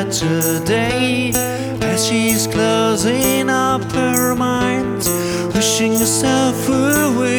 better day. As she's closing up her mind, wishing herself away.